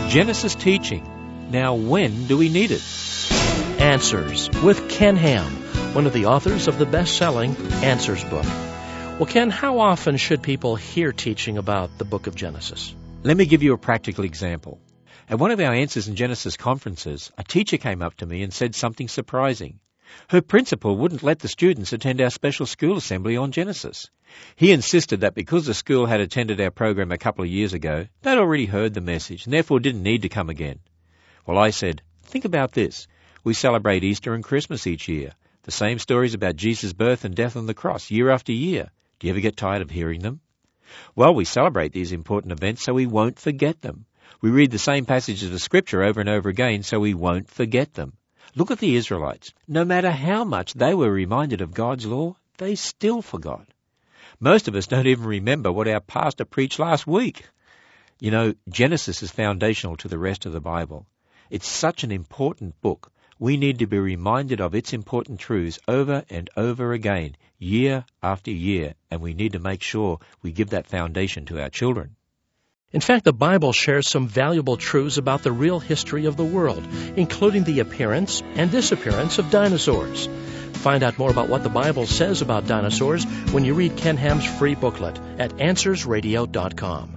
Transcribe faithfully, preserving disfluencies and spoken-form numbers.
Genesis teaching. Now, when do we need it? Answers with Ken Ham, one of the authors of the best-selling Answers book. Well, Ken, how often should people hear teaching about the book of Genesis? Let me give you a practical example. At one of our Answers in Genesis conferences, a teacher came up to me and said something surprising. Her principal wouldn't let the students attend our special school assembly on Genesis. He insisted that because the school had attended our program a couple of years ago, they'd already heard the message and therefore didn't need to come again. Well, I said, think about this. We celebrate Easter and Christmas each year. The same stories about Jesus' birth and death on the cross year after year. Do you ever get tired of hearing them? Well, we celebrate these important events so we won't forget them. We read the same passages of Scripture over and over again so we won't forget them. Look at the Israelites. No matter how much they were reminded of God's law, they still forgot. Most of us don't even remember what our pastor preached last week. You know, Genesis is foundational to the rest of the Bible. It's such an important book. We need to be reminded of its important truths over and over again, year after year, and we need to make sure we give that foundation to our children. In fact, the Bible shares some valuable truths about the real history of the world, including the appearance and disappearance of dinosaurs. Find out more about what the Bible says about dinosaurs when you read Ken Ham's free booklet at answers radio dot com.